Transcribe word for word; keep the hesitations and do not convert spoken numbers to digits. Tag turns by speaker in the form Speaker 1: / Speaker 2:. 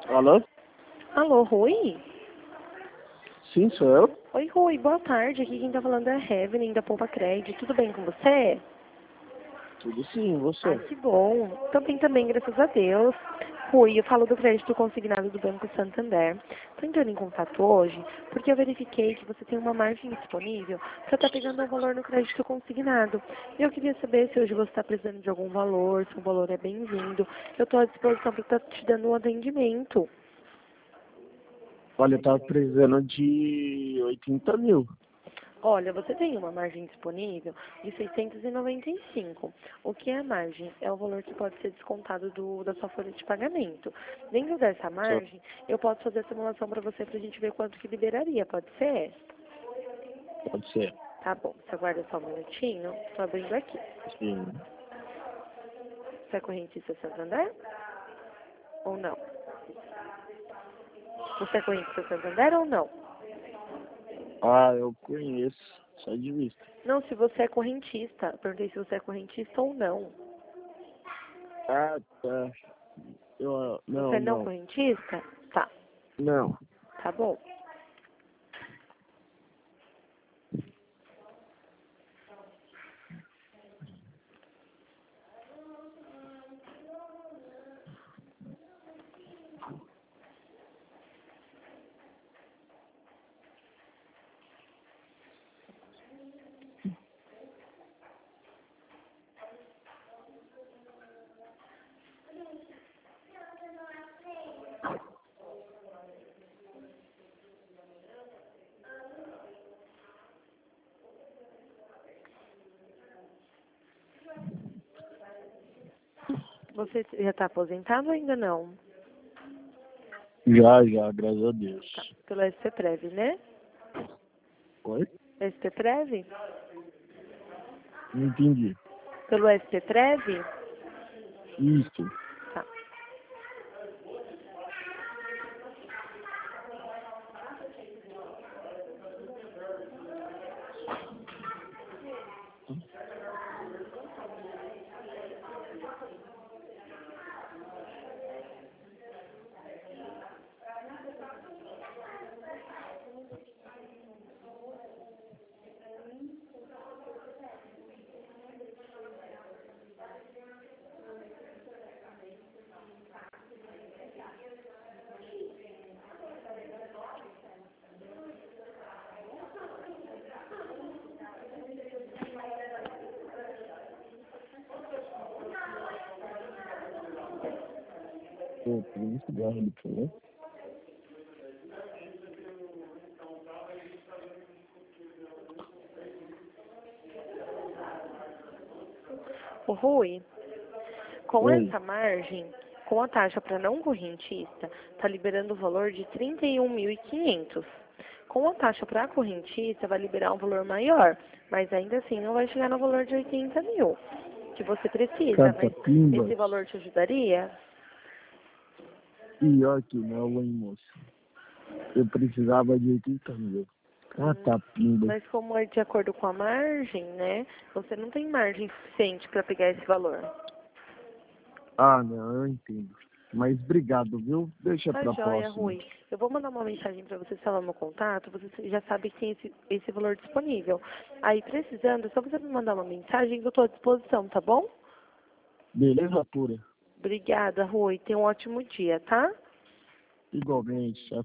Speaker 1: Alô?
Speaker 2: Alô, Rui?
Speaker 1: Sim, sou eu.
Speaker 2: Oi, Rui, boa tarde. Aqui quem tá falando é a Evelyn, da Poupa Crédito. Tudo bem com você?
Speaker 1: Tudo sim, você?
Speaker 2: Ah, que bom. Tô bem também, graças a Deus. Rui, eu falo do crédito consignado do Banco Santander. Tô entrando em contato hoje porque eu verifiquei que você tem uma margem disponível para estar pegando um valor no crédito consignado. E eu queria saber se hoje você está precisando de algum valor, se o valor é bem-vindo. Eu estou à disposição para estar te dando um atendimento.
Speaker 1: Olha, eu tava precisando de oitenta mil.
Speaker 2: Olha, você tem uma margem disponível de seiscentos e noventa e cinco. O que é a margem? É o valor que pode ser descontado do, da sua folha de pagamento. Dentro dessa
Speaker 1: Só
Speaker 2: margem, eu posso fazer a simulação para você para a gente ver quanto que liberaria. Pode ser?
Speaker 1: pode ser.
Speaker 2: Tá bom. Você aguarda só um minutinho. Estou abrindo aqui.
Speaker 1: Sim.
Speaker 2: Você é correntista Santander? Ou não? Você é correntista Santander ou não?
Speaker 1: Ah, eu conheço, só de vista.
Speaker 2: Não, se você é correntista. Perguntei se você é correntista ou não.
Speaker 1: Ah, tá. Eu,
Speaker 2: Você
Speaker 1: não,
Speaker 2: é não
Speaker 1: não.
Speaker 2: correntista? Tá.
Speaker 1: Não.
Speaker 2: Tá bom. Você já está aposentado ou ainda não?
Speaker 1: Já, já, graças a Deus.
Speaker 2: Tá. Pelo S P Prev, né?
Speaker 1: Oi?
Speaker 2: S P Prev?
Speaker 1: Não entendi.
Speaker 2: Pelo S P Prev?
Speaker 1: Isso.
Speaker 2: Tá.
Speaker 1: Pô, tem um cigarro ali, por favor.
Speaker 2: O Rui, com
Speaker 1: Oi.
Speaker 2: essa margem, com a taxa para não correntista, está liberando o valor de trinta e um mil e quinhentos. Com a taxa para correntista, vai liberar um valor maior, mas ainda assim não vai chegar no valor de oitenta mil que você precisa. Mas esse
Speaker 1: Catapimbas.
Speaker 2: valor te ajudaria?
Speaker 1: Pior que não, hein, moça. Eu precisava de oitenta mil. Catapimba.
Speaker 2: Mas como é de acordo com a margem, né? Você não tem margem suficiente para pegar esse valor.
Speaker 1: Ah, não, eu entendo. Mas obrigado, viu? Deixa
Speaker 2: Tá
Speaker 1: pra
Speaker 2: joia,
Speaker 1: próxima.
Speaker 2: Rui. Eu vou mandar uma mensagem para você salvar meu contato. Você já sabe que tem esse, esse valor disponível. Aí, precisando, é só você me mandar uma mensagem que eu estou à disposição, tá bom?
Speaker 1: Beleza pura.
Speaker 2: Obrigada, Rui. Tenha um ótimo dia, tá?
Speaker 1: Igualmente.